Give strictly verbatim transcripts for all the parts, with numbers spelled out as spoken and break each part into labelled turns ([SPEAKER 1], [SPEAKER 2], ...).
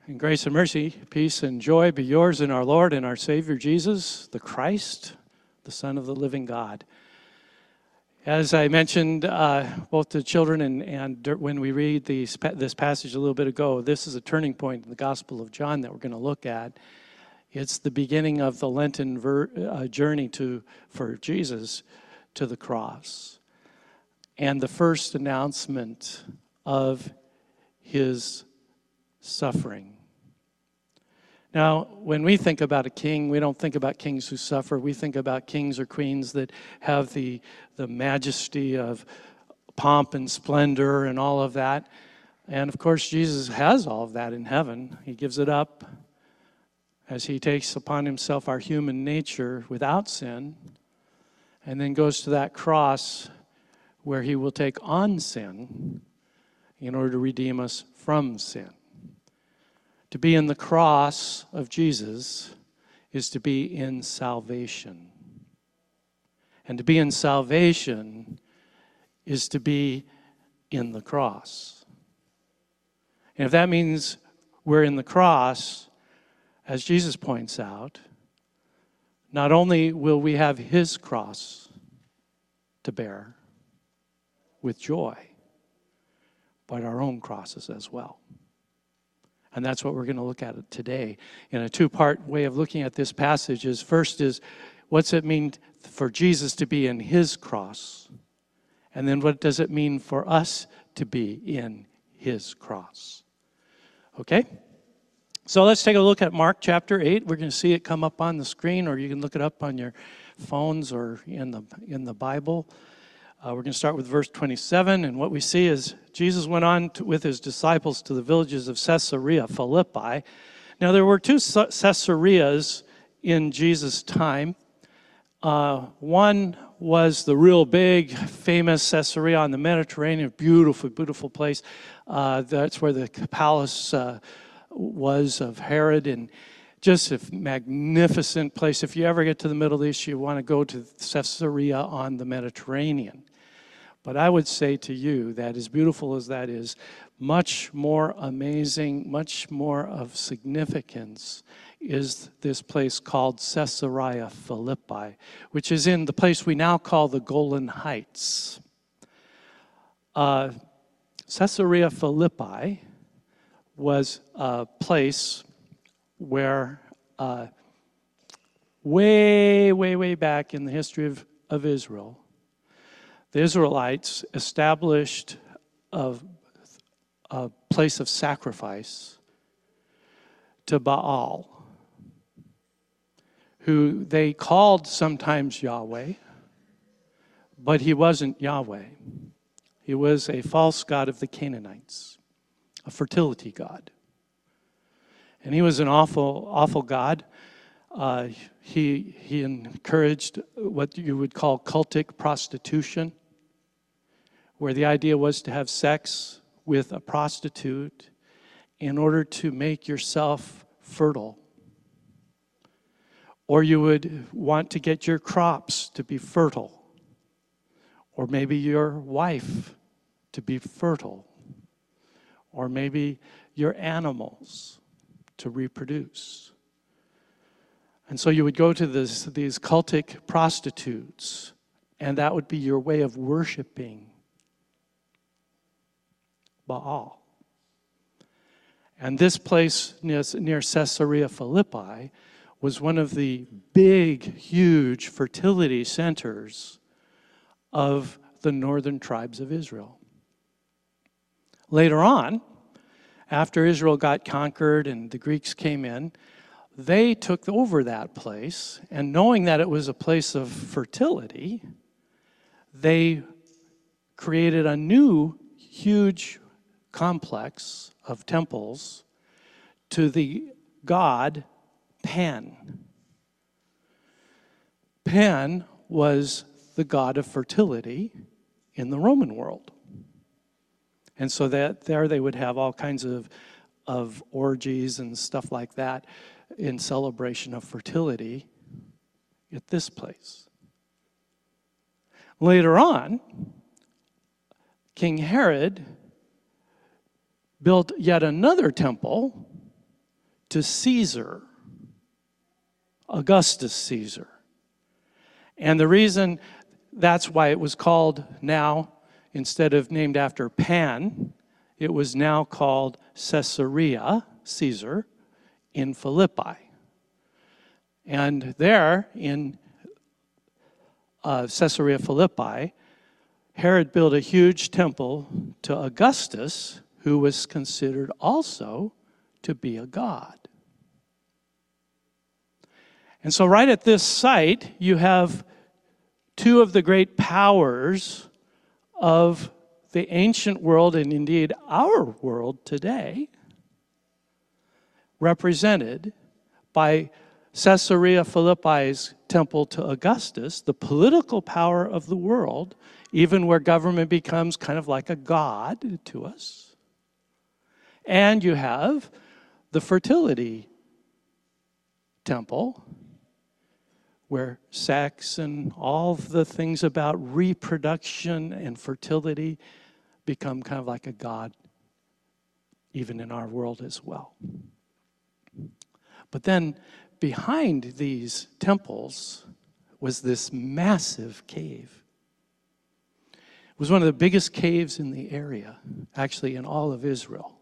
[SPEAKER 1] And grace and mercy, peace and joy be yours in our Lord and our Savior Jesus, the Christ, the Son of the living God. As I mentioned, uh, both to children and, and when we read these, this passage a little bit ago, this is a turning point in the Gospel of John that we're going to look at. It's the beginning of the Lenten ver, uh, journey to for Jesus to the cross, and the first announcement of his suffering. Now, when we think about a king, we don't think about kings who suffer. We think about kings or queens that have the, the majesty of pomp and splendor and all of that. And of course, Jesus has all of that in heaven. He gives it up as he takes upon himself our human nature without sin, and then goes to that cross where he will take on sin in order to redeem us from sin. To be in the cross of Jesus is to be in salvation. And to be in salvation is to be in the cross. And if that means we're in the cross, as Jesus points out, not only will we have his cross to bear with joy, but our own crosses as well. And that's what we're going to look at today in a two-part way of looking at this passage. Is first is, what's it mean for Jesus to be in his cross? And then what does it mean for us to be in his cross? Okay? So let's take a look at Mark chapter eight. We're going to see it come up on the screen, or you can look it up on your phones or in the in the Bible. Uh, we're going to start with verse twenty-seven, and what we see is Jesus went on to, with his disciples to the villages of Caesarea Philippi. Now, there were two Caesareas in Jesus' time. Uh, one was the real big, famous Caesarea on the Mediterranean, beautiful, beautiful place. Uh, that's where the palace uh, was of Herod, and just a magnificent place. If you ever get to the Middle East, you want to go to Caesarea on the Mediterranean. But I would say to you that as beautiful as that is, much more amazing, much more of significance is this place called Caesarea Philippi, which is in the place we now call the Golan Heights. Uh, Caesarea Philippi was a place where uh, way, way, way back in the history of, of Israel, the Israelites established a, a place of sacrifice to Baal, who they called sometimes Yahweh, but he wasn't Yahweh. He was a false god of the Canaanites, a fertility god. And he was an awful, awful god. Uh, he, he encouraged what you would call cultic prostitution, where the idea was to have sex with a prostitute in order to make yourself fertile. Or you would want to get your crops to be fertile. Or maybe your wife to be fertile. Or maybe your animals to reproduce. And so you would go to this, these cultic prostitutes, and that would be your way of worshiping Baal. And this place near, near Caesarea Philippi was one of the big, huge fertility centers of the northern tribes of Israel. Later on, after Israel got conquered and the Greeks came in, they took over that place, and knowing that it was a place of fertility, they created a new huge complex of temples to the god Pan. Pan was the god of fertility in the Roman world. And so that there they would have all kinds of, of orgies and stuff like that in celebration of fertility at this place. Later on, King Herod built yet another temple to Caesar, Augustus Caesar. And the reason that's why it was called now, instead of named after Pan, it was now called Caesarea, Caesar, in Philippi. And there in uh, Caesarea Philippi, Herod built a huge temple to Augustus, who was considered also to be a god. And so right at this site, you have two of the great powers of the ancient world, and indeed our world today, represented by Caesarea Philippi's temple to Augustus, the political power of the world, even where government becomes kind of like a god to us. And you have the fertility temple, where sex and all of the things about reproduction and fertility become kind of like a god, even in our world as well. But then behind these temples was this massive cave. It was one of the biggest caves in the area, actually in all of Israel.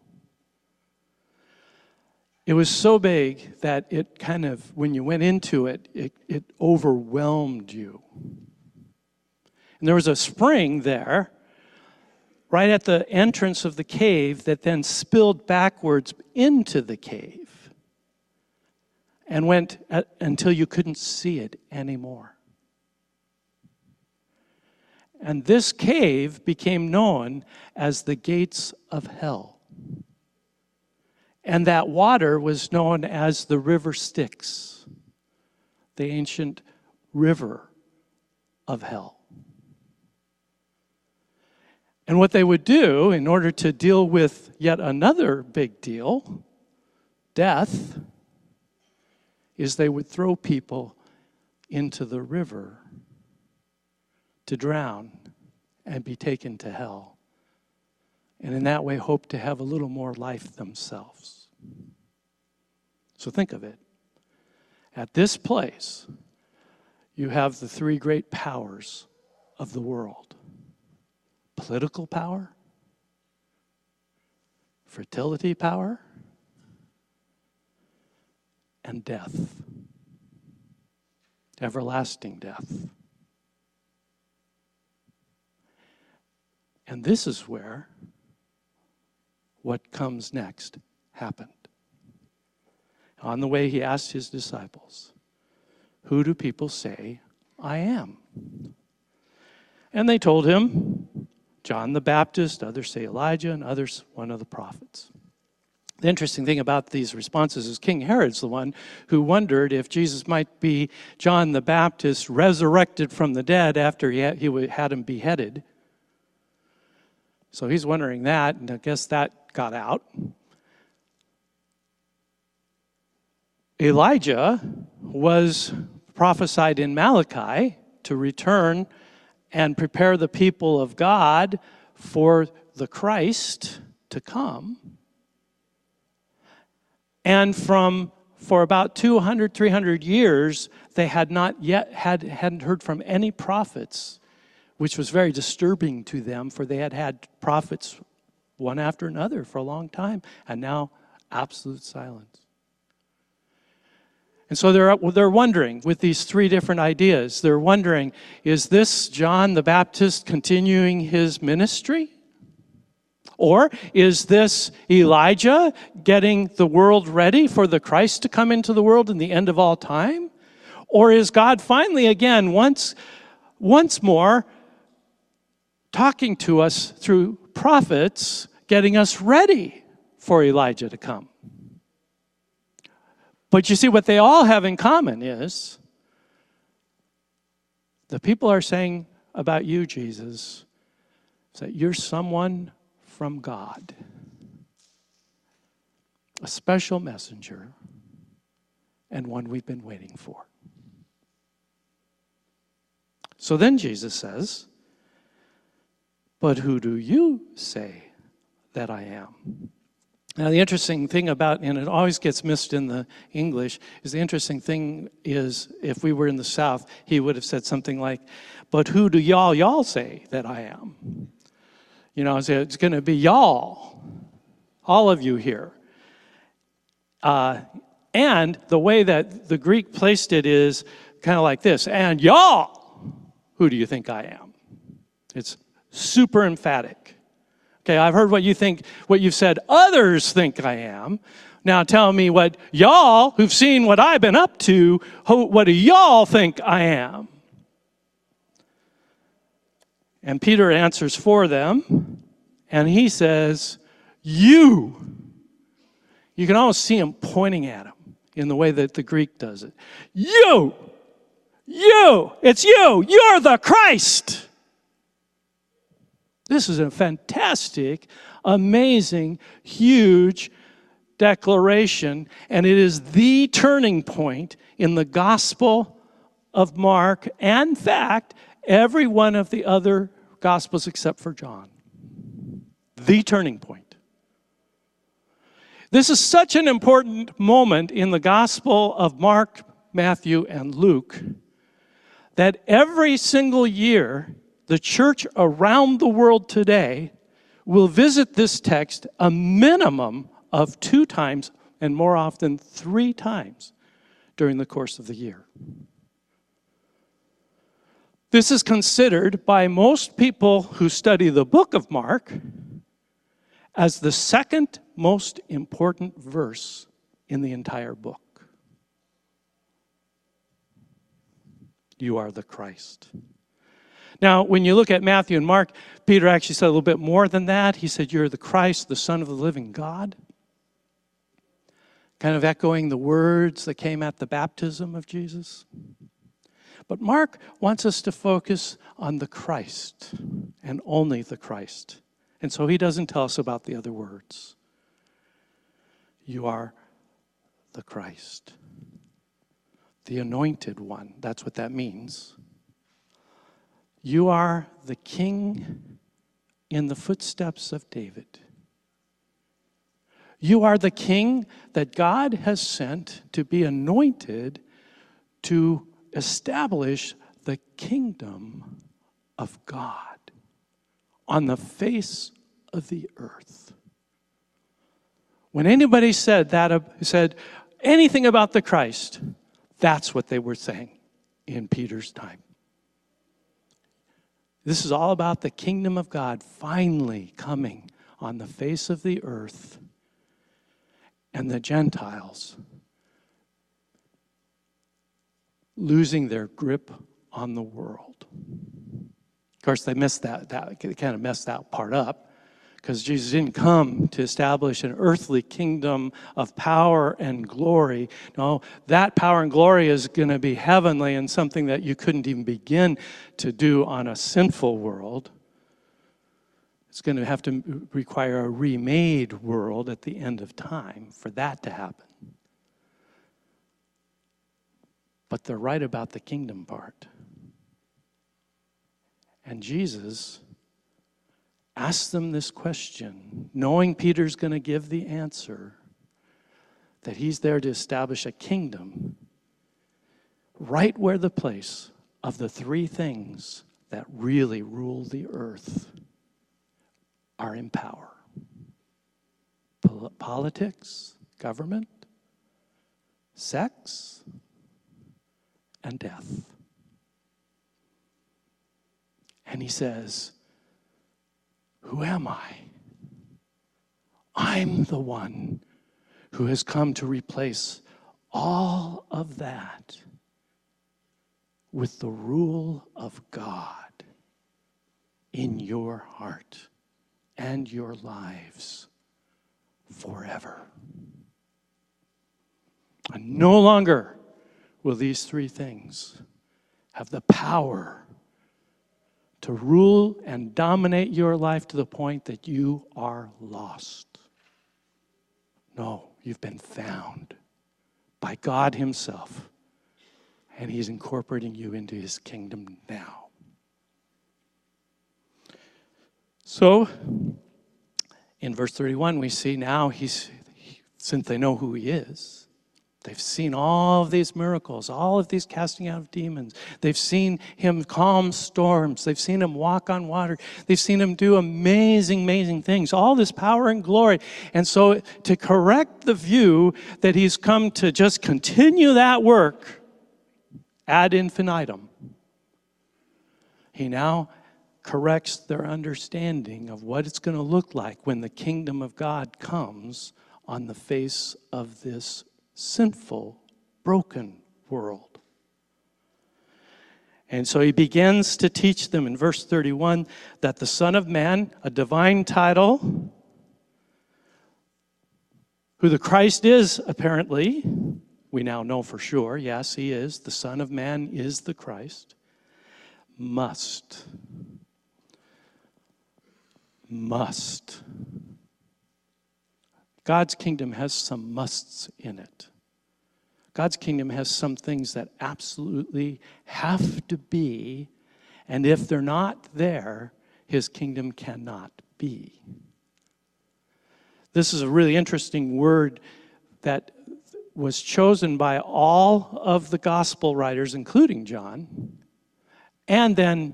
[SPEAKER 1] It was so big that it kind of, when you went into it, it, it overwhelmed you. And there was a spring there, right at the entrance of the cave, that then spilled backwards into the cave and went at, until you couldn't see it anymore. And this cave became known as the gates of hell. And that water was known as the river Styx, the ancient river of hell. And what they would do in order to deal with yet another big deal, death, is they would throw people into the river to drown and be taken to hell. And in that way hope to have a little more life themselves. So think of it. At this place, you have the three great powers of the world. Political power, fertility power, and death. Everlasting death. And this is where what comes next happened. On the way, he asked his disciples, "Who do people say I am?" And they told him, John the Baptist, others say Elijah, and others one of the prophets. The interesting thing about these responses is King Herod's the one who wondered if Jesus might be John the Baptist resurrected from the dead after he had, he had him beheaded. So he's wondering that, and I guess that got out. Elijah was prophesied in Malachi to return and prepare the people of God for the Christ to come. And from for about two hundred, three hundred years, they had not yet had hadn't heard from any prophets, which was very disturbing to them, for they had had prophets one after another for a long time, and now absolute silence. And so they're, they're wondering, with these three different ideas, they're wondering, is this John the Baptist continuing his ministry? Or is this Elijah getting the world ready for the Christ to come into the world in the end of all time? Or is God finally, again, once, once more, talking to us through prophets, getting us ready for Elijah to come? But you see, what they all have in common is the people are saying about you, Jesus, is that you're someone from God, a special messenger, and one we've been waiting for. So then Jesus says, "But who do you say that I am?" Now, the interesting thing about, and it always gets missed in the English, is the interesting thing is if we were in the South, he would have said something like, but who do y'all, y'all say that I am? You know, it's going to be y'all, all of you here. Uh, and the way that the Greek placed it is kind of like this, and y'all, who do you think I am? It's super emphatic. Okay, I've heard what you think, what you've said others think I am. Now tell me what y'all, who've seen what I've been up to, what do y'all think I am? And Peter answers for them, and he says, you. You can almost see him pointing at him in the way that the Greek does it. You, you, it's you, you're the Christ. This is a fantastic, amazing, huge declaration, and it is the turning point in the Gospel of Mark, and in fact, every one of the other Gospels except for John. The turning point. This is such an important moment in the Gospel of Mark, Matthew, and Luke that every single year, the church around the world today will visit this text a minimum of two times, and more often three times during the course of the year. This is considered by most people who study the book of Mark as the second most important verse in the entire book. You are the Christ. Now, when you look at Matthew and Mark, Peter actually said a little bit more than that. He said, you're the Christ, the Son of the living God. Kind of echoing the words that came at the baptism of Jesus. But Mark wants us to focus on the Christ and only the Christ. And so he doesn't tell us about the other words. You are the Christ. The anointed one. That's what that means. You are the king in the footsteps of David. You are the king that God has sent to be anointed to establish the kingdom of God on the face of the earth. When anybody said that, said anything about the Christ, that's what they were saying in Peter's time. This is all about the kingdom of God finally coming on the face of the earth, and the Gentiles losing their grip on the world. Of course, they messed that, that they kind of messed that part up, because Jesus didn't come to establish an earthly kingdom of power and glory. No, that power and glory is going to be heavenly and something that you couldn't even begin to do on a sinful world. It's going to have to require a remade world at the end of time for that to happen. But they're right about the kingdom part. And Jesus asked them this question, knowing Peter's going to give the answer, that he's there to establish a kingdom right where the place of the three things that really rule the earth are in power. Pol- politics, government, sex, and death. And he says, who am I? I'm the one who has come to replace all of that with the rule of God in your heart and your lives forever. And no longer will these three things have the power to rule and dominate your life to the point that you are lost. No, you've been found by God himself, and he's incorporating you into his kingdom now. So, In verse thirty-one, we see now he's, he, since they know who he is, they've seen all of these miracles, all of these casting out of demons. They've seen him calm storms. They've seen him walk on water. They've seen him do amazing, amazing things, all this power and glory. And so to correct the view that he's come to just continue that work ad infinitum, he now corrects their understanding of what it's going to look like when the kingdom of God comes on the face of this sinful, broken world. And so he begins to teach them in verse thirty-one that the Son of Man, a divine title, who the Christ is apparently, we now know for sure, yes, he is, the Son of Man is the Christ, must Must. God's kingdom has some musts in it. God's kingdom has some things that absolutely have to be, and if they're not there, his kingdom cannot be. This is a really interesting word that was chosen by all of the gospel writers, including John, and then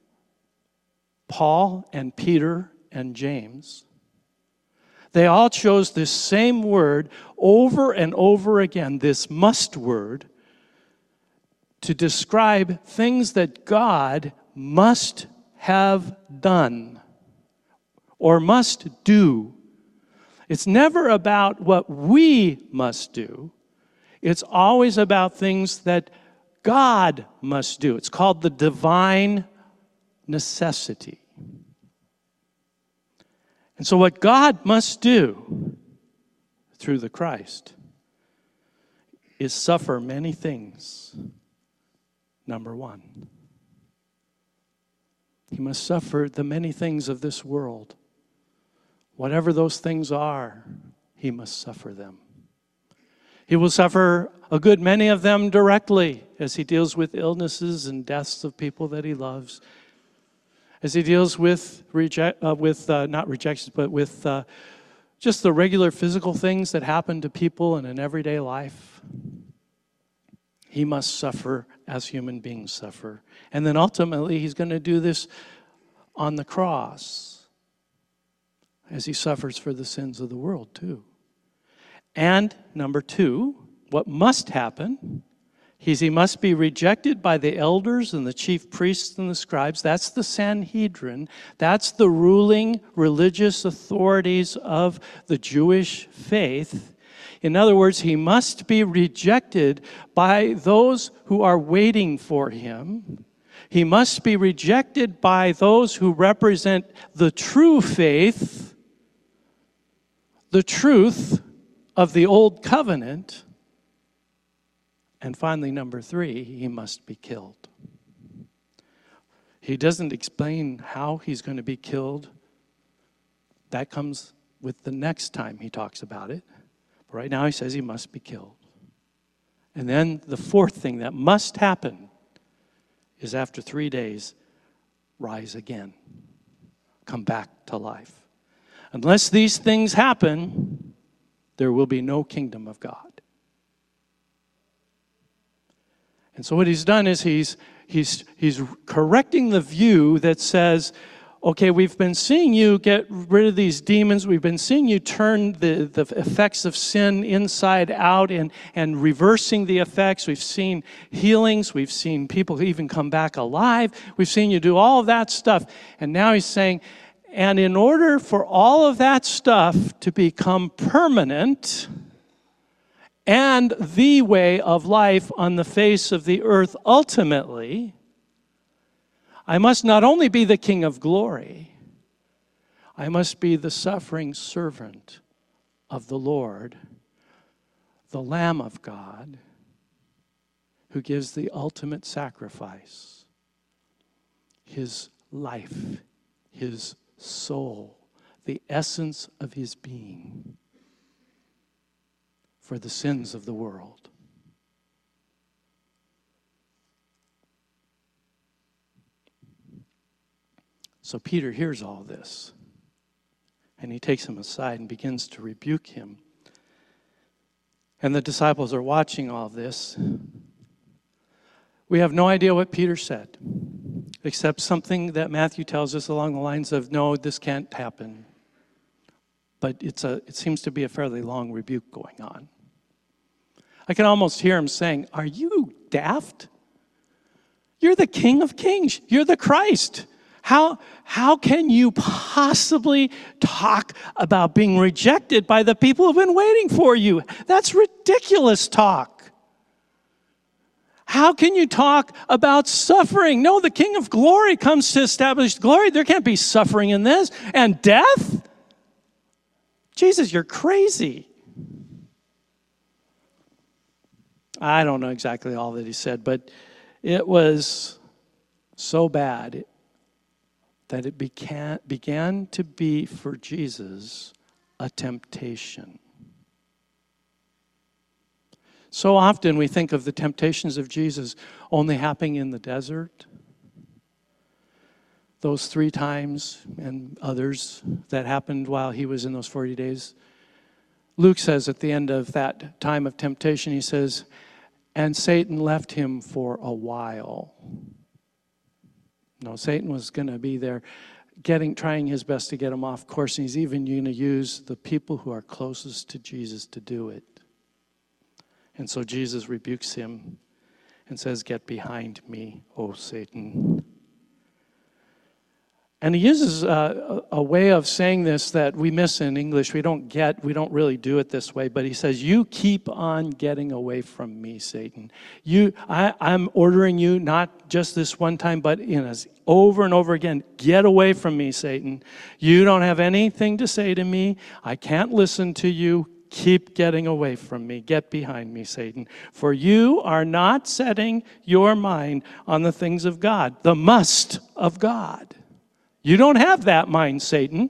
[SPEAKER 1] Paul and Peter and James. They all chose this same word over and over again, this must word, to describe things that God must have done or must do. It's never about what we must do. It's always about things that God must do. It's called the divine necessity. And so what God must do through the Christ is suffer many things. Number one, he must suffer the many things of this world. Whatever those things are, he must suffer them. He will suffer a good many of them directly as he deals with illnesses and deaths of people that he loves. As he deals with, reject, uh, with uh, not rejections, but with uh, just the regular physical things that happen to people in an everyday life. He must suffer as human beings suffer. And then ultimately, he's going to do this on the cross as he suffers for the sins of the world too. And number two, what must happen is he must be rejected by the elders and the chief priests and the scribes. That's the Sanhedrin. That's the ruling religious authorities of the Jewish faith. In other words, he must be rejected by those who are waiting for him. He must be rejected by those who represent the true faith, the truth of the old covenant. And finally, number three, he must be killed. He doesn't explain how he's going to be killed. That comes with the next time he talks about it. But right now he says he must be killed. And then the fourth thing that must happen is after three days, rise again. Come back to life. Unless these things happen, there will be no kingdom of God. And so what he's done is he's he's he's correcting the view that says, okay, we've been seeing you get rid of these demons. We've been seeing you turn the, the effects of sin inside out and, and reversing the effects. We've seen healings. We've seen people even come back alive. We've seen you do all of that stuff. And now he's saying, and in order for all of that stuff to become permanent and the way of life on the face of the earth ultimately, I must not only be the King of glory, I must be the suffering servant of the Lord, the Lamb of God, who gives the ultimate sacrifice, his life, his soul, the essence of his being, for the sins of the world. So Peter hears all this, And he takes him aside and begins to rebuke him. And the disciples are watching all this. We have no idea what Peter said, except something that Matthew tells us along the lines of, no, this can't happen. But it's a, it seems to be a fairly long rebuke going on. I can almost hear him saying, are you daft? You're the King of Kings. You're the Christ. How, how can you possibly talk about being rejected by the people who've been waiting for you? That's ridiculous talk. How can you talk about suffering? No, the King of Glory comes to establish glory. There can't be suffering in this. And death? Jesus, you're crazy. I don't know exactly all that he said, but it was so bad that it began, began to be for Jesus a temptation. So often we think of the temptations of Jesus only happening in the desert. Those three times and others that happened while he was in those forty days. Luke says at the end of that time of temptation, he says, and Satan left him for a while. No, Satan was going to be there getting, trying his best to get him off course. And he's even going to use the people who are closest to Jesus to do it. And so Jesus rebukes him and says, get behind me, O Satan. And he uses a, a way of saying this that we miss in English. We don't get, we don't really do it this way. But he says, you keep on getting away from me, Satan. You, I, I'm ordering you, not just this one time, but in us over and over again, get away from me, Satan. You don't have anything to say to me. I can't listen to you. Keep getting away from me. Get behind me, Satan. For you are not setting your mind on the things of God, the must of God. You don't have that mind, Satan.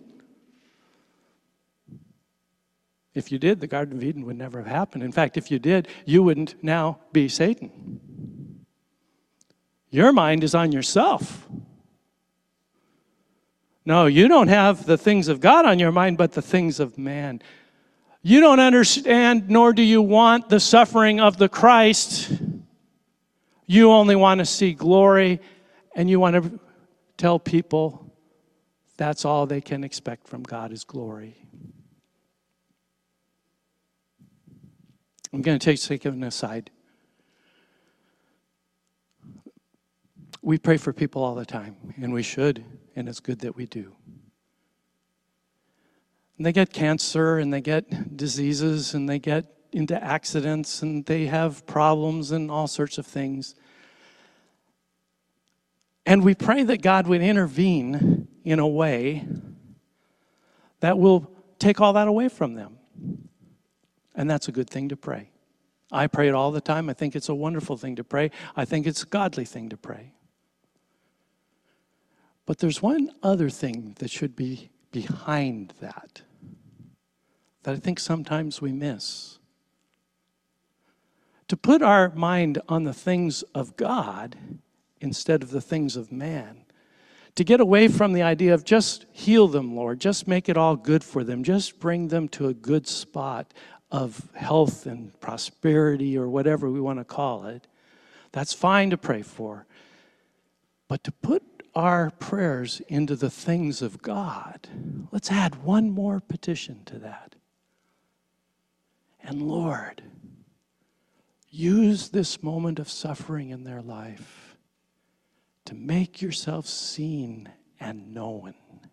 [SPEAKER 1] If you did, the Garden of Eden would never have happened. In fact, if you did, you wouldn't now be Satan. Your mind is on yourself. No, you don't have the things of God on your mind, but the things of man. You don't understand, nor do you want the suffering of the Christ. You only want to see glory, and you want to tell people that's all they can expect from God is glory. I'm going to take, take an aside. We pray for people all the time, and we should, and it's good that we do. And they get cancer, and they get diseases, and they get into accidents, and they have problems and all sorts of things. And we pray that God would intervene in a way that will take all that away from them. And that's a good thing to pray. I pray it all the time. I think it's a wonderful thing to pray. I think it's a godly thing to pray. But there's one other thing that should be behind that, that I think sometimes we miss. To put our mind on the things of God instead of the things of man. To get away from the idea of just heal them, Lord. Just make it all good for them. Just bring them to a good spot of health and prosperity or whatever we want to call it. That's fine to pray for. But to put our prayers into the things of God, let's add one more petition to that. And Lord, use this moment of suffering in their life to make yourself seen and known.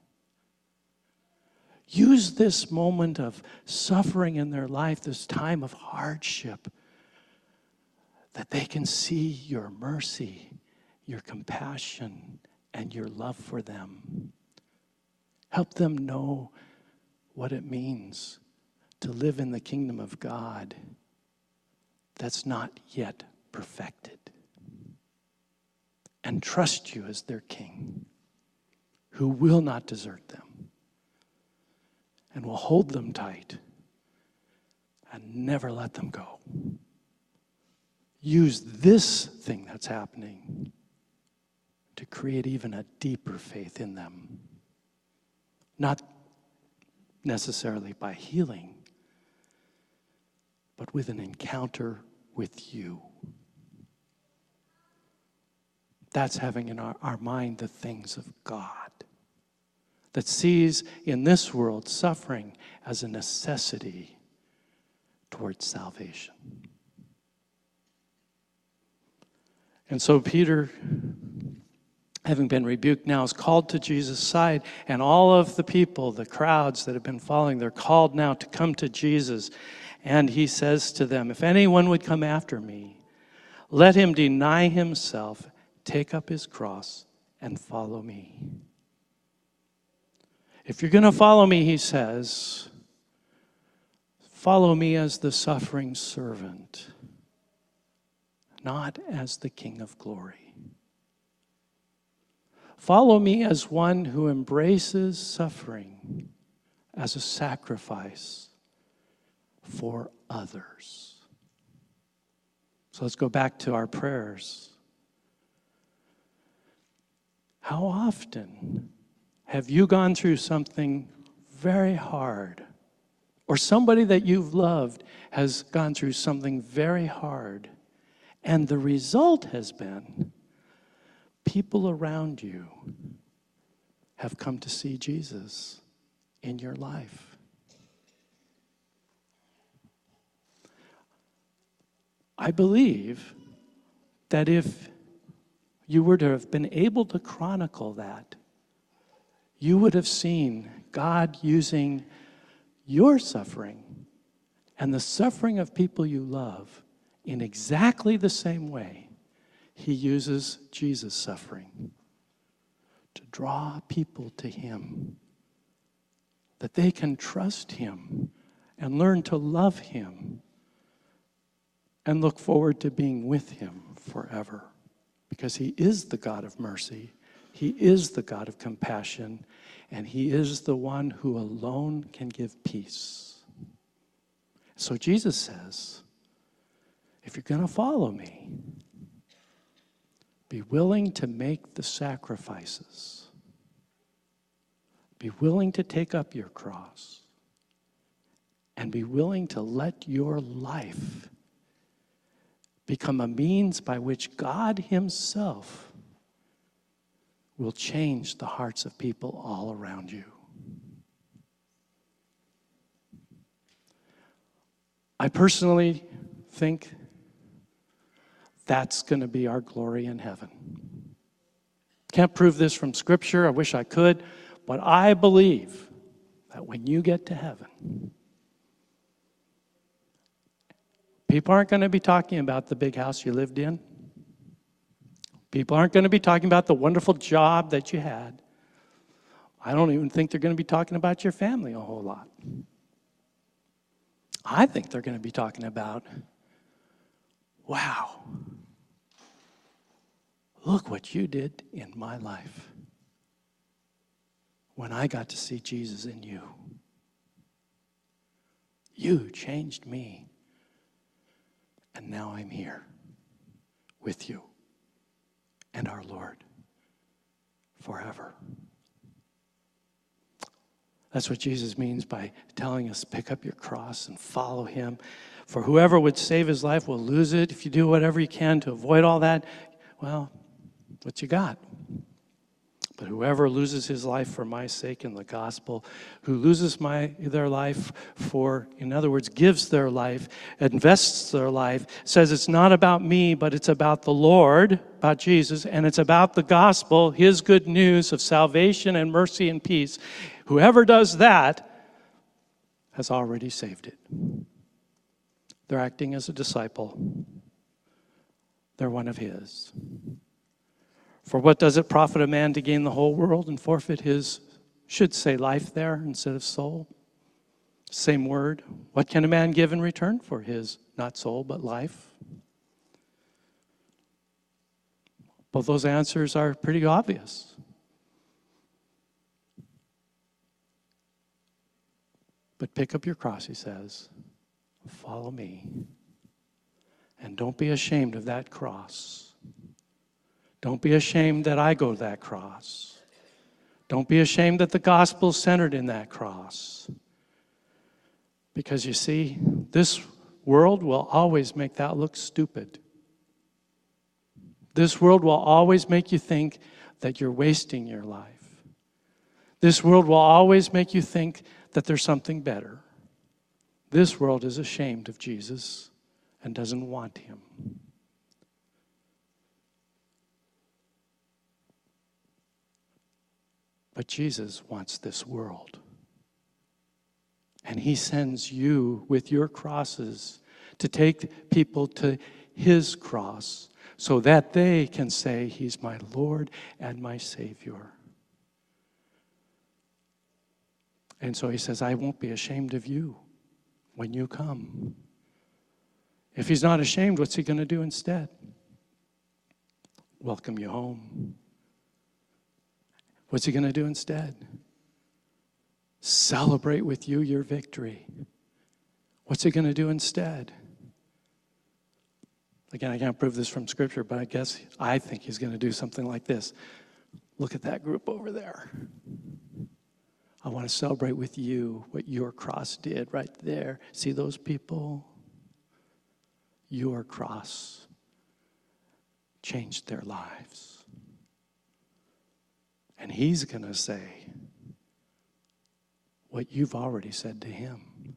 [SPEAKER 1] Use this moment of suffering in their life, this time of hardship, that they can see your mercy, your compassion, and your love for them. Help them know what it means to live in the kingdom of God that's not yet perfected. And trust you as their king, who will not desert them and will hold them tight and never let them go. Use this thing that's happening to create even a deeper faith in them. Not necessarily by healing, but with an encounter with you. That's having in our, our mind the things of God, that sees in this world suffering as a necessity towards salvation. And so Peter, having been rebuked now, is called to Jesus' side, and all of the people, the crowds that have been following, they're called now to come to Jesus. And he says to them, if anyone would come after me, let him deny himself, take up his cross, and follow me. If you're going to follow me, he says, follow me as the suffering servant, not as the King of glory. Follow me as one who embraces suffering as a sacrifice for others. So let's go back to our prayers. How often have you gone through something very hard, or somebody that you've loved has gone through something very hard, and the result has been people around you have come to see Jesus in your life? I believe that if you were to have been able to chronicle that, you would have seen God using your suffering and the suffering of people you love in exactly the same way he uses Jesus' suffering to draw people to him, that they can trust him and learn to love him and look forward to being with him forever, because he is the God of mercy, he is the God of compassion, and he is the one who alone can give peace. So Jesus says, if you're going to follow me, be willing to make the sacrifices. Be willing to take up your cross. And be willing to let your life become a means by which God himself will change the hearts of people all around you. I personally think that's going to be our glory in heaven. Can't prove this from Scripture. I wish I could. But I believe that when you get to heaven, people aren't going to be talking about the big house you lived in. People aren't going to be talking about the wonderful job that you had. I don't even think they're going to be talking about your family a whole lot. I think they're going to be talking about, wow, look what you did in my life when I got to see Jesus in you. You changed me, and now I'm here with you and our Lord forever. That's what Jesus means by telling us, pick up your cross and follow him. For whoever would save his life will lose it. If you do whatever you can to avoid all that, well, what you got? But whoever loses his life for my sake in the gospel, who loses my their life for, in other words, gives their life, invests their life, says it's not about me, but it's about the Lord, about Jesus, and it's about the gospel, his good news of salvation and mercy and peace. Whoever does that has already saved it. They're acting as a disciple. They're one of his. For what does it profit a man to gain the whole world and forfeit his, should say life there instead of soul? Same word. What can a man give in return for his, not soul, but life? Both those answers are pretty obvious. But pick up your cross, he says. Follow me. And don't be ashamed of that cross. Don't be ashamed that I go to that cross. Don't be ashamed that the gospel is centered in that cross. Because you see, this world will always make that look stupid. This world will always make you think that you're wasting your life. This world will always make you think that there's something better. This world is ashamed of Jesus and doesn't want him. But Jesus wants this world. And he sends you with your crosses to take people to his cross so that they can say, he's my Lord and my Savior. And so he says, I won't be ashamed of you when you come. If he's not ashamed, what's he going to do instead? Welcome you home. What's he going to do instead? Celebrate with you your victory. What's he going to do instead? Again, I can't prove this from Scripture, but I guess I think he's going to do something like this. Look at that group over there. I want to celebrate with you what your cross did right there. See those people? Your cross changed their lives. And he's going to say what you've already said to him.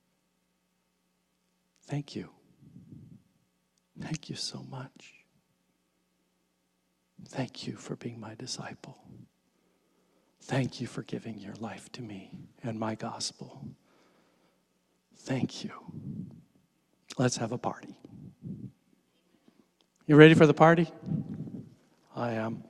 [SPEAKER 1] Thank you. Thank you so much. Thank you for being my disciple. Thank you for giving your life to me and my gospel. Thank you. Let's have a party. You ready for the party? I am.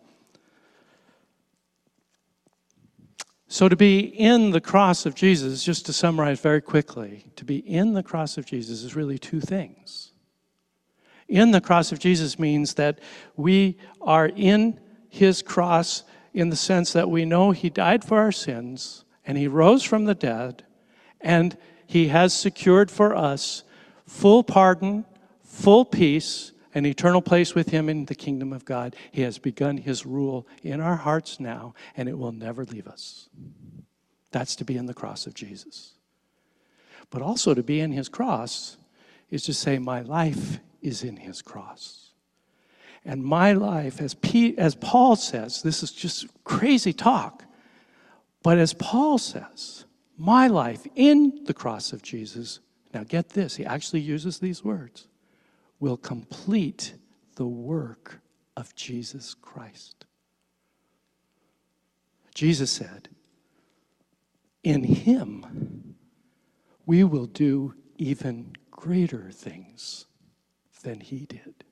[SPEAKER 1] So to be in the cross of Jesus, just to summarize very quickly, to be in the cross of Jesus is really two things. In the cross of Jesus means that we are in his cross in the sense that we know he died for our sins and he rose from the dead and he has secured for us full pardon, full peace, an eternal place with him in the kingdom of God. He has begun his rule in our hearts now, and it will never leave us. That's to be in the cross of Jesus. But also to be in his cross is to say, my life is in his cross. And my life, as, P, as Paul says, this is just crazy talk, but as Paul says, my life in the cross of Jesus, now get this, he actually uses these words, will complete the work of Jesus Christ. Jesus said, in him we will do even greater things than he did.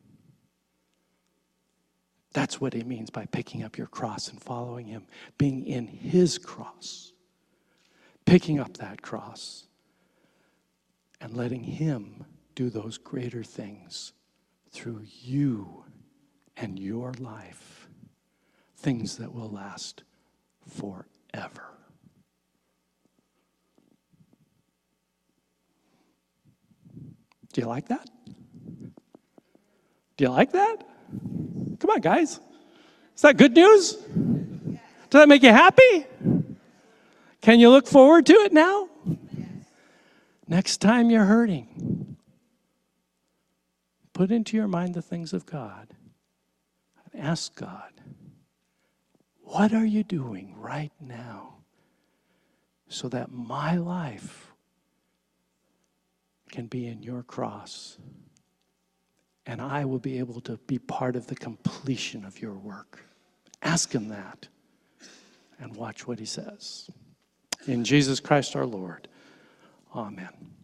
[SPEAKER 1] That's what he means by picking up your cross and following him, being in his cross, picking up that cross and letting him do those greater things through you and your life, things that will last forever. Do you like that? Do you like that? Come on, guys. Is that good news? Does that make you happy? Can you look forward to it now? Next time you're hurting, put into your mind the things of God and ask God, what are you doing right now so that my life can be in your cross and I will be able to be part of the completion of your work? Ask him that and watch what he says. In Jesus Christ our Lord, amen.